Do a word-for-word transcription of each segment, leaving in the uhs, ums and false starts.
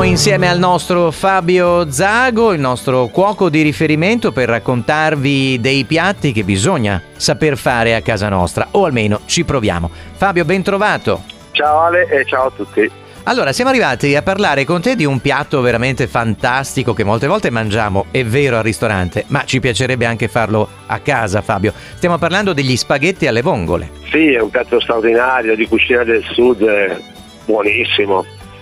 insieme al nostro Fabio Zago, il nostro cuoco di riferimento, per raccontarvi dei piatti che bisogna saper fare a casa nostra, o almeno ci proviamo. Fabio, ben trovato. Ciao Ale e ciao a tutti. Allora, siamo arrivati a parlare con te di un piatto veramente fantastico che molte volte mangiamo, è vero, al ristorante, ma ci piacerebbe anche farlo a casa, Fabio. Stiamo parlando degli spaghetti alle vongole. Sì, è un piatto straordinario di cucina del sud, eh, buonissimo.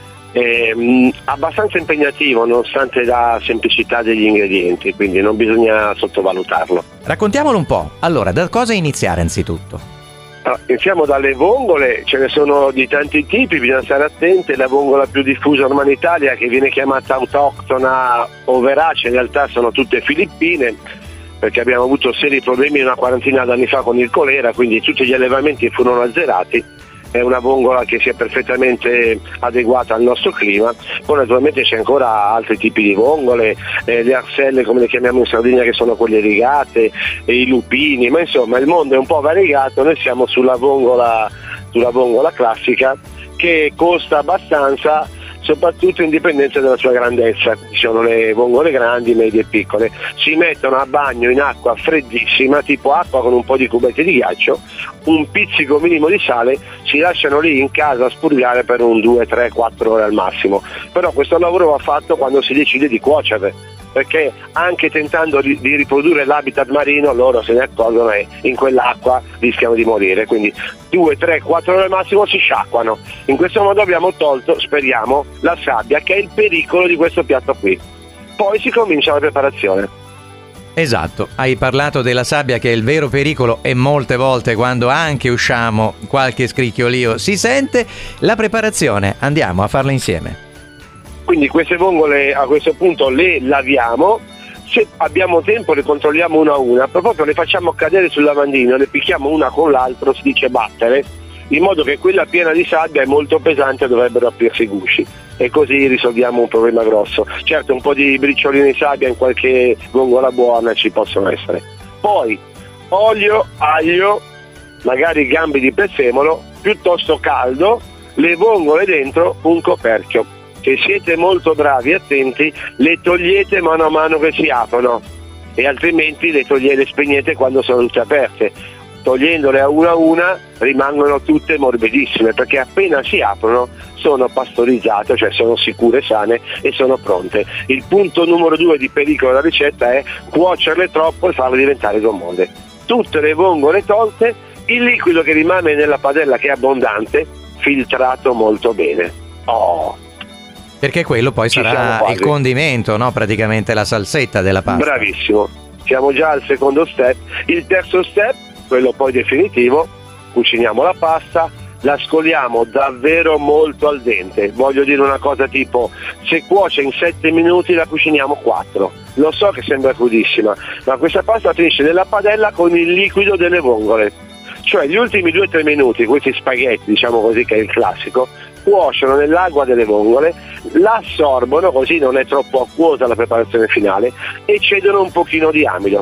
È, mh, abbastanza impegnativo nonostante la semplicità degli ingredienti, quindi non bisogna sottovalutarlo. Raccontiamolo un po'. Allora, da cosa iniziare anzitutto? Allora, iniziamo dalle vongole, ce ne sono di tanti tipi, bisogna stare attenti. La vongola più diffusa ormai in Italia, che viene chiamata autoctona o verace, in realtà sono tutte filippine, perché abbiamo avuto seri problemi una quarantina d'anni fa con il colera, quindi tutti gli allevamenti furono azzerati. È una vongola che sia perfettamente adeguata al nostro clima. Poi naturalmente c'è ancora altri tipi di vongole, eh, le arselle come le chiamiamo in Sardegna, che sono quelle rigate, e i lupini, ma insomma il mondo è un po' variegato. Noi siamo sulla vongola, sulla vongola classica, che costa abbastanza, soprattutto in dipendenza dalla sua grandezza. Ci sono le vongole grandi, medie e piccole, si mettono a bagno in acqua freddissima, tipo acqua con un po' di cubetti di ghiaccio, un pizzico minimo di sale, si lasciano lì in casa a spurgare per un due, tre, quattro ore al massimo. Però questo lavoro va fatto quando si decide di cuocerle, perché anche tentando di, di riprodurre l'habitat marino, loro se ne accorgono e in quell'acqua rischiano di morire, quindi due, tre, quattro ore al massimo si sciacquano. In questo modo abbiamo tolto, speriamo, la sabbia, che è il pericolo di questo piatto qui. Poi si comincia la preparazione. Esatto, hai parlato della sabbia, che è il vero pericolo, e molte volte quando anche usciamo qualche scricchiolio si sente. La preparazione, andiamo a farla insieme. Quindi queste vongole a questo punto le laviamo, se abbiamo tempo le controlliamo una a una, proprio le facciamo cadere sul lavandino, le picchiamo una con l'altro, si dice battere, in modo che quella piena di sabbia è molto pesante e dovrebbero aprirsi i gusci, e così risolviamo un problema grosso. Certo, un po' di briciolini di sabbia in qualche vongola buona ci possono essere. Poi olio, aglio, magari gambe di prezzemolo, piuttosto caldo, le vongole dentro un coperchio. Se siete molto bravi e attenti, le togliete mano a mano che si aprono, e altrimenti le togliete, le spegnete quando sono tutte aperte. Togliendole a una a una rimangono tutte morbidissime, perché appena si aprono sono pastorizzate, cioè sono sicure, sane e sono pronte. Il punto numero due di pericolo della ricetta è cuocerle troppo e farle diventare gommose. Tutte le vongole tolte, il liquido che rimane nella padella, che è abbondante, filtrato molto bene. Oh! Perché quello poi Ci sarà il condimento, no? Praticamente la salsetta della pasta. Bravissimo, siamo già al secondo step. Il terzo step, quello poi definitivo, cuciniamo la pasta, la scoliamo davvero molto al dente. Voglio dire una cosa tipo, se cuoce in sette minuti la cuciniamo quattro. Lo so che sembra crudissima, ma questa pasta finisce nella padella con il liquido delle vongole. Cioè gli ultimi due tre minuti, questi spaghetti, diciamo così, che è il classico, cuociono nell'acqua delle vongole, la assorbono, così non è troppo acquosa la preparazione finale, e cedono un pochino di amido.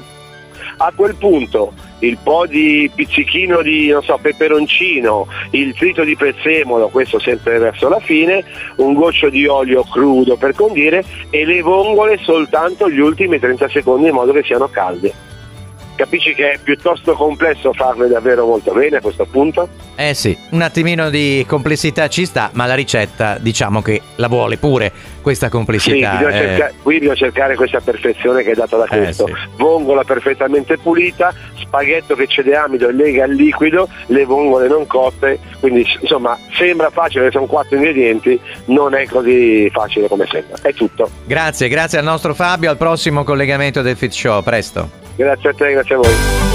A quel punto il po' di pizzichino di, non so, peperoncino, il trito di prezzemolo, questo sempre verso la fine, un goccio di olio crudo per condire, e le vongole soltanto gli ultimi trenta secondi, in modo che siano calde. Capisci che è piuttosto complesso farle davvero molto bene a questo punto? Eh sì, un attimino di complessità ci sta, ma la ricetta diciamo che la vuole pure questa complessità. Sì, bisogna eh. cerca- qui bisogna cercare questa perfezione che è data da questo. Eh sì. Vongola perfettamente pulita, spaghetto che cede amido e lega il liquido, le vongole non cotte, quindi insomma sembra facile, sono quattro ingredienti, non è così facile come sembra. È tutto. Grazie, grazie al nostro Fabio, al prossimo collegamento del Fit Show, a presto. Grazie a te, grazie a voi.